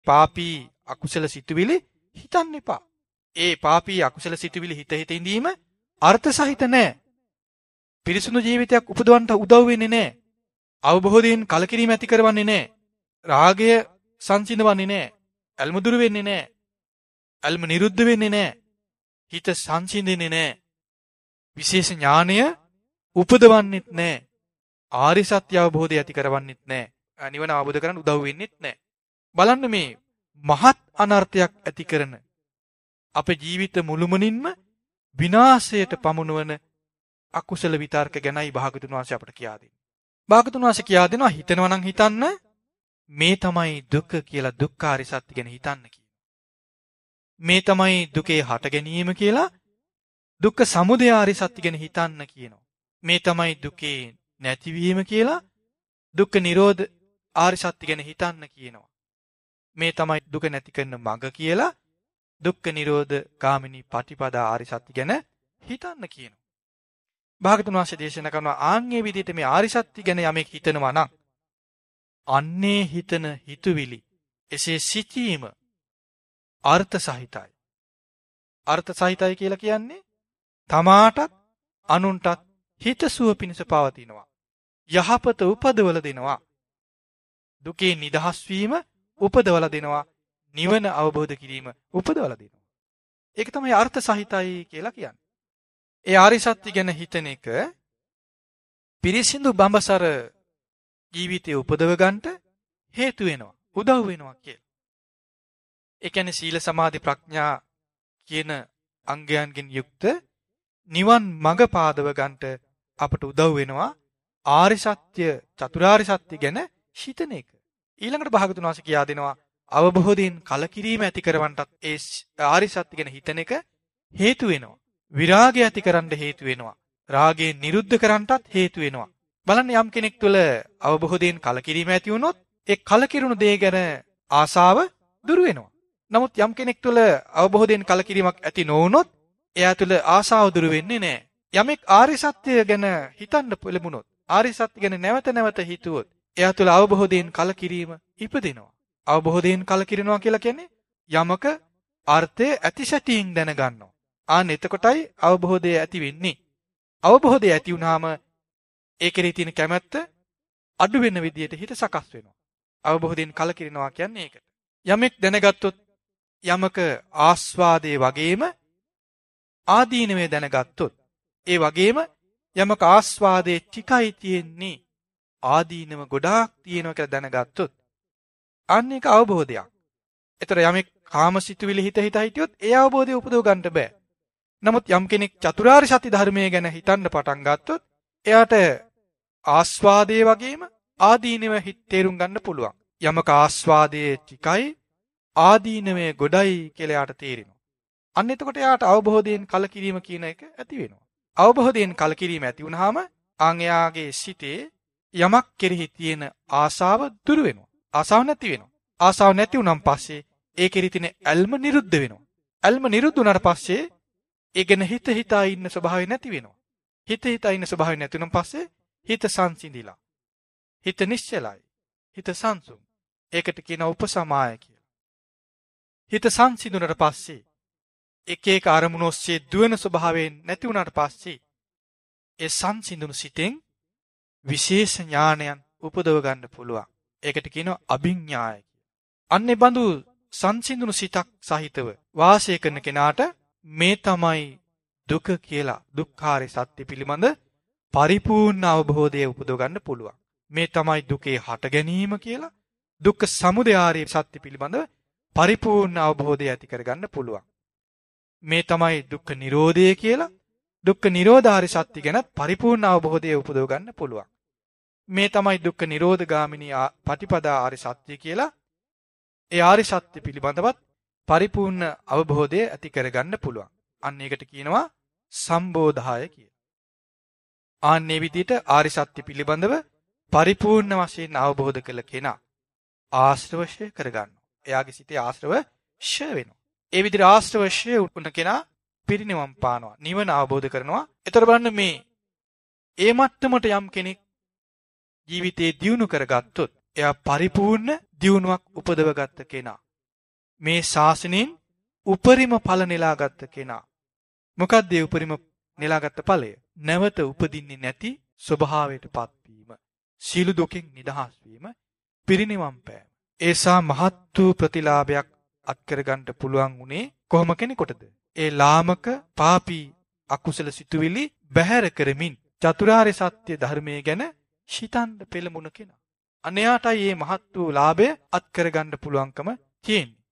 පාපී අකුසල සිතුවිලි හිතන්න එපා. ඒ පාපී අකුසල සිතුවිලි හිත හිත ඉඳීම අර්ථ සහිත නැහැ. පිරිසුදු ජීවිතයක් උපදවන්න උදව් වෙන්නේ නැහැ. අවබෝධයෙන් කලකිරීම ඇති කරවන්නේ නැහැ. රාගය සංසිඳවන්නේ නැහැ. ඇල්ම දුරු වෙන්නේ නැහැ. ඇල්ම නිරුද්ධ වෙන්නේ නැහැ. හිත සංසිඳෙන්නේ නැහැ. විශේෂ ඥානය උපදවන්නෙත් නැහැ. ආරි සත්‍ය අවබෝධය ඇති කරවන්නෙත් නැහැ. නිවන අවබෝධ කරගන්න උදව් වෙන්නෙත් නැහැ. බලන්න මේ මහත් අනර්ථයක් ඇති කරන අපේ ජීවිත මුළුමනින්ම විනාශයට පමුණවන අකුසල විතර්ක ගැනයි භාගතුන් වහන්සේ අපට කියා දෙන්නේ. භාගතුන් වහන්සේ කියා දෙනවා හිතනවා නම් හිතන්න මේ තමයි දුක කියලා දුක්ඛාරි සත්‍ය ගැන හිතන්න කියනවා. මේ තමයි දුකේ හට ගැනීම කියලා දුක්ඛ සමුදය ආරි සත්‍ය ගැන හිතන්න කියනවා. මේ තමයි දුකේ නැතිවීම කියලා දුක්ඛ නිරෝධ ආරි සත්‍ය ගැන හිතන්න කියනවා. මේ තමයි දුක නැති කරන මඟ කියලා දුක්ඛ නිරෝධ ගාමිනී පටිපදා ආරි සත්‍ය ගැන හිතන්න කියනවා. භාගතුන් වහන්සේ දේශනා කරන ආන්ගේ විදිහට මේ ආරි සත්‍ය ගැන යමෙක් හිතනවා නම් අන්නේ හිතන හිතුවිලි එසේ සිටීම අර්ථ සහිතයි. අර්ථ සහිතයි කියලා කියන්නේ තමාටත් අනුන්ටත් හිතසුව පිණිස පවතිනවා. යහපත උපදවල දෙනවා. දුකේ නිදහස් වීම උපදවල දෙනවා. නිවන අවබෝධ කිරීම උපදවල දෙනවා. ඒක තමයි අර්ථ සහිතයි කියලා කියන්නේ. ඒ ආරි සත්‍ය ගැන හිතන එක පිරිසිදු බඹසර ජීවිතය උපදව ගන්නට හේතු වෙනවා. උදව් වෙනවා කියලා. ඒ කියන්නේ සීල සමාධි ප්‍රඥා කියන අංගයන්ගෙන් යුක්ත නිවන් මඟ පාදව ගන්නට අපට උදව් වෙනවා ආරි සත්‍ය චතුරාර්ය සත්‍ය ගැන හිතන එක. ඊළඟට භාගතුන් වහන්සේ කියා දෙනවා අවබෝධයෙන් කලකිරීම ඇති කරවන්නත් ඒ ආරි සත්‍ය ගැන හිතන එක හේතු වෙනවා. විරාගය ඇති කරන්න හේතු වෙනවා. රාගය නිරුද්ධ කරන්නටත් හේතු වෙනවා. බලන්න යම් කෙනෙක් තුළ අවබෝධයෙන් කලකිරීම ඇති වුණොත් ඒ කලකිරුණු දේ ගැන ආසාව දුරු වෙනවා. නමුත් යම් කෙනෙක් තුළ අවබෝධයෙන් කලකිරීමක් ඇති නොවුනොත් එයා තුළ ආසාව දුරු වෙන්නේ නැහැ. යමෙක් ආර්ය සත්‍ය ගැන හිතන්න පෙළඹුණොත් ආර්ය සත්‍ය ගැන නැවත නැවත හිතුවොත් එයා තුළ අවබෝධයෙන් කලකිරීම ඉපදිනවා. අවබෝධයෙන් කලකිරෙනවා කියලා කියන්නේ යමක අර්ථය ඇතිසැටියෙන් දැනගන්නවා. ආන්න එතකොටයි අවබෝධය ඇති වෙන්නේ. අවබෝධය ඇති වුනහම ඒ කෙරෙහි තියෙන කැමැත්ත අඩු වෙන විදියට හිත සකස් වෙනවා. අවබෝධයෙන් කලකිරෙනවා කියන්නේ ඒකට. යමෙක් දැනගත්තොත් යමක ආස්වාදයේ වගේම ආදීනවේ දැනගත්තොත් ඒ වගේම යමක ආස්වාදයේ ටිකයි තියෙන්නේ ආදීනව ගොඩාක් තියෙනවා කියලා දැනගත්තොත් අන්න ඒක අවබෝධයක්. ඒතර යමෙක් කාමසිතුවිලි හිත හිටියොත් ඒ අවබෝධය උපදව ගන්නට බෑ. නමුත් යම් කෙනෙක් චතුරාර්ය සත්‍ය ධර්මයේ ගැන හිතන්න පටන් ගත්තොත් එයාට ආස්වාදයේ වගේම ආදීනව තේරුම් ගන්න පුළුවන්. යමක ආස්වාදයේ ටිකයි ආදීනවේ ගොඩයි කියලා එයාට තේරෙනවා. අන්න එතකොට එයාට අවබෝධයෙන් කලකිරීම කියන එක ඇති වෙනවා. අවබෝධයෙන් කලකිරීම ඇති වුනහම ආන් එයාගේ සිතේ යමක් කෙරෙහි තියෙන ආසාව දුරු වෙනවා. ආසාව නැති වෙනවා. ආසාව නැති වුනන් පස්සේ ඒ කෙරෙහි තියෙන ඇල්ම නිරුද්ධ වෙනවා. ඇල්ම නිරුද්ධ වුණාට පස්සේ ඒ ගැන හිත හිතා ඉන්න ස්වභාවය නැති වෙනවා. හිත හිතා ඉන්න ස්වභාවය නැති වුණාන් පස්සේ හිත සංසිඳිලා. හිත නිශ්චලයි. හිත සංසුන්. ඒකට කියන උපසමාය කියලා. හිත සංසිඳුණාට පස්සේ එක එක අරමුණු ඔස්සේ දුවන ස්වභාවයෙන් නැති වුණාට පස්සේ ඒ සංසිඳුණු සිතෙන් විශේෂ ඥානයන් උපදව ගන්න පුළුවන්. ඒකට කියනවා අභිඥාය කියලා. අන්නේ බඳු සංසිඳුණු සිතක් සහිතව වාසය කරන කෙනාට මේ තමයි දුක කියලා දුක්ඛාරය සත්‍ය පිළිබඳ පරිපූර්ණ අවබෝධය උපදව ගන්න පුළුවන්. මේ තමයි දුකේ හට ගැනීම කියලා දුක්ඛ සමුදය ආර්ය සත්‍ය පිළිබඳ පරිපූර්ණ අවබෝධය ඇති කරගන්න පුළුවන්. මේ තමයි දුක්ඛ නිරෝධය කියලා දුක්ඛ නිරෝධාරි සත්‍ය ගැන පරිපූර්ණ අවබෝධය උපදව ගන්න පුළුවන්. මේ තමයි දුක්ඛ නිරෝධ ගාමිනී පටිපදා ආරි සත්‍ය කියලා ඒ ආරි සත්‍ය පිළිබඳවත් පරිපූර්ණ අවබෝධය ඇති කරගන්න පුළුවන්. අන්න ඒකට කියනවා සම්බෝධාය කියලා. ආන්නේ විදිහට ආරි සත්‍ය පිළිබඳව පරිපූර්ණ වශයෙන් අවබෝධ කළ කෙනා ආශ්‍රව ක්ෂය කරගන්නවා. එයාගේ සිතේ ආශ්‍රව ක්ෂය වෙනවා. ඒ විදිහට ආශ්‍රව ක්ෂය වුණ කෙනා පිරිනිවන් පානවා. නිවන අවබෝධ කරනවා. ඒතර බලන්න මේ ඒ මට්ටමට යම් කෙනෙක් ජීවිතේ දියුණු කරගත්තොත් එයා පරිපූර්ණ දියුණුවක් උපදවගත්ත කෙනා. මේ ශාසනයෙන් උපරිම ඵල නෙලාගත් කෙනා. මොකක්ද ඒ උපරිම නෙලාගත් ඵලය? නැවත උපදින්නේ නැති ස්වභාවයටපත් වීම. සීළු දුකෙන් නිදහස් වීම, පිරිනිවන් පෑම. ඒසා මහත් වූ ප්‍රතිලාභයක් අත්කර ගන්නට පුළුවන් උනේ කොහොම කෙනෙකුටද? ඒ ලාමක පාපී අකුසල සිතුවිලි බැහැර කරමින් චතුරාර්ය සත්‍ය ධර්මයේ ගැන හිතන්න පෙළඹුණ කෙනා. අනයාටයි මේ මහත් වූ ලාභය අත්කර ගන්න පුළුවන්කම තියෙන්නේ.